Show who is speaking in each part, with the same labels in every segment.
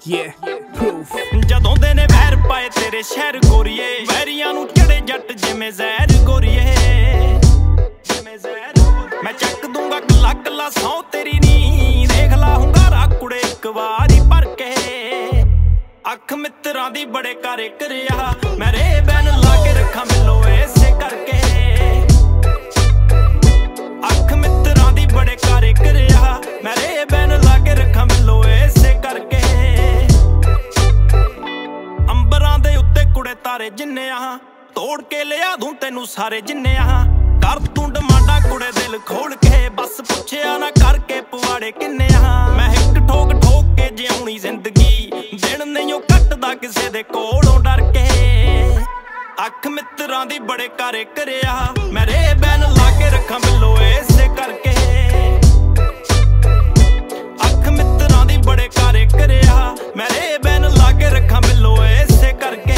Speaker 1: ਜਦੋਂ ਦੇ ਨੇ ਵਹਿਰ ਪਾਏ ਤੇਰੇ ਸ਼ਹਿਰ ਗੋਰੀਏ, ਵੈਰੀਆਂ ਨੂੰ ਚੜੇ ਜੱਟ ਜਿਵੇਂ ਜ਼ਹਿਰ ਗੋਰੀਏ, ਜਿਵੇਂ ਜ਼ਹਿਰ। ਮੈਂ ਚੱਕ ਦੂੰਗਾ ਕੱਲਾ ਕੱਲਾ ਸੌ ਤੇਰੀ ਨੀ, ਦੇਖ ਲਾ ਹੁੰਗਾਰਾ ਕੁੜੇ ਇੱਕ ਵਾਰੀ ਭਰ ਕੇ। ਅੱਖ ਮਿੱਤਰਾਂ ਦੀ ਬੜੇ ਕਾਰੇ ਕਰਿਆ, ਮੈਂ ਰੇ ਬੈਨ ਲਾ ਕੇ ਰੱਖਾਂ ਮਿਲੋ ਇਸੇ ਕਰਕੇ। ਅੱਖ ਮਿੱਤਰਾਂ ਦੀ ਬੜੇ ਕਾਰੇ ਕਰਿਆ, ਮੈਂ ਰੇ ਬੈਨ ਲਾ ਕੇ ਰੱਖਾਂ ਮਿਲੋ ਇਸੇ ਕਰਕੇ। ਅੰਬਰਾਂ ਦੇ ਉੱਤੇ ਕੁੜੇ ਤਾਰੇ ਜਿੰਨੇ ਆ, ਤੋੜ ਕੇ ਲਿਆ ਦੂੰ ਤੈਨੂੰ ਸਾਰੇ ਜਿੰਨੇ ਆ। ਕਰ ਤੂੰ ਡਿਮਾਂਡਾਂ ਕੁੜੇ ਦਿਲ ਖੋਲ ਕੇ, ਬਸ ਪੁੱਛਿਆ ਨਾ ਕਰਕੇ ਪਵਾੜੇ ਕਿੰਨੇ ਆ। ਮੈਂ ਇੱਕ ਠੋਕ ਠੋਕ ਕੇ ਜਿਉਣੀ ਜ਼ਿੰਦਗੀ, ਦਿਨ ਨਹੀਂ ਉਹ ਕੱਟਦਾ ਕਿਸੇ ਦੇ ਕੋਲੋਂ ਡਰ ਕੇ। ਅੱਖ ਮਿੱਤਰਾਂ ਦੀ ਬੜੇ ਕਾਰੇ ਕਰਿਆ, ਮੈਂ ਰੇ ਬੈਨ ਲਾ ਕੇ ਰੱਖਾਂ ਮਿਲੋ ਇਸੇ ਕਰਕੇ। ਅੱਖ ਮਿੱਤਰਾਂ ਦੀ ਬੜੇ ਕਾਰੇ ਕਰਿਆ, ਮੈਂ ਰੇ ਬੈਨ ਲਾ ਕੇ ਰੱਖਾਂ ਮਿਲੋ ਇਸੇ ਕਰਕੇ।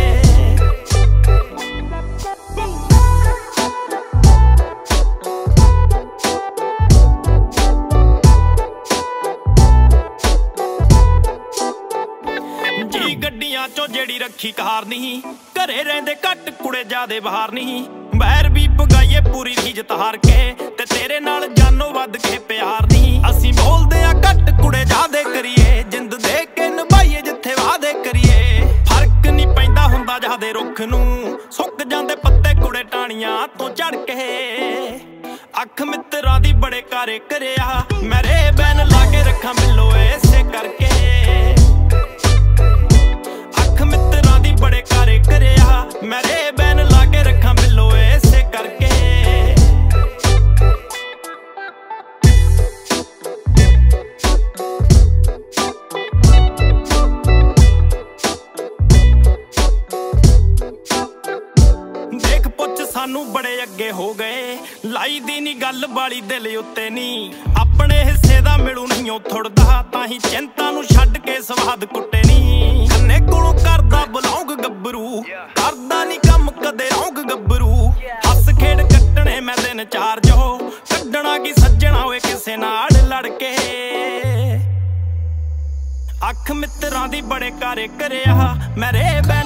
Speaker 1: ਜੀ ਗੱਡੀਆਂ ਚੋਂ ਜਿਹੜੀ ਰੱਖੀ ਕਾਰ ਨਹੀਂ, ਘਰੇ ਰਹਿੰਦੇ ਘੱਟ ਕੁੜੇ ਜਿਆਦੇ ਬਾਹਰ ਨਹੀਂ। ਬੈਰ ਵੀ ਪਗਾਈਏ ਪੂਰੀ ਰੀਜਤ ਹਾਰ ਕੇ, ਤੇ ਤੇਰੇ ਨਾਲ ਜਾਨੋਂ ਵੱਧ ਕੇ ਪਿਆਰ ਨਹੀਂ। ਅਸੀਂ ਬੋਲਦੇ ਆ ਘੱਟ ਕੁੜੇ ਜਿਆਦੇ ਕਰੀਏ, ਜਿੰਦ ਦੇ ਕੇ ਨਿਭਾਈਏ ਜਿੱਥੇ ਵਾਅਦੇ ਕਰੀਏ। ਫਰਕ ਨਹੀਂ ਪੈਂਦਾ ਹੁੰਦਾ ਜਿਆਦੇ ਰੁੱਖ ਨੂੰ, ਸੁੱਕ ਜਾਂਦੇ ਪੱਤੇ ਕੁੜੇ ਟਾਣੀਆਂ ਤੋਂ ਝੜ ਕੇ। ਅੱਖ ਮਿੱਤਰਾਂ ਦੀ ਬੜੇ ਕਾਰੇ ਕਰਿਆ, ਮੈਂ ਰੇ ਬੈਨ ਲਾ ਕੇ ਰੱਖਾਂ ਮਿਲੋ ਇਸੇ ਕਰਕੇ। ਮਿੱਤਰਾਂ ਦੀ ਬੜੇ ਕਾਰੇ ਕਰਿਆ, ਮੈਂ ਰੇ ਬੈਨ ਲਾ ਕੇ ਰੱਖਾਂ ਮਿਲੋ ਇਸੇ ਕਰਕੇ। ਦੇਖ ਪੁੱਛ ਸਾਨੂੰ ਬੜੇ ਅੱਗੇ ਹੋ ਗਏ, ਲਾਈ ਦੀ ਨੀ ਗੱਲ ਵਾਲੀ ਦਿਲ ਉੱਤੇ ਨੀ। ਆਪਣੇ ਹਿੱਸੇ ਦਾ ਮਿਲੂ ਨਹੀਂ ਉਹ ਥੁੜਦਾ, ਤਾਂ ਹੀ ਚਿੰਤਾ ਨੂੰ ਛੱਡ ਕੇ ਸਵਾਦ ਕੁੱਟੇ ਨੀ। ਖੰਨੇ ਕੋਲੋਂ ਕਰਦਾ ਬਲੌਂਗ ਗੱਭਰੂ, ਕਰਦਾ ਨੀ ਕੰਮ ਕਦੇ ਰੌਂਗ ਗੱਭਰੂ। ਹੱਸ ਖੇਡ ਕੱਟਣੇ ਮੈਂ ਦਿਨ ਚਾਰ ਜੋ, ਕੱਢਣਾ ਕੀ ਸੱਜਣਾ ਹੋਏ ਕਿਸੇ ਨਾਲ ਲੜ ਕੇ। ਅੱਖ ਮਿੱਤਰਾਂ ਦੀ ਬੜੇ ਕਾਰੇ ਕਰਿਆ, ਮੈਂ ਰੇ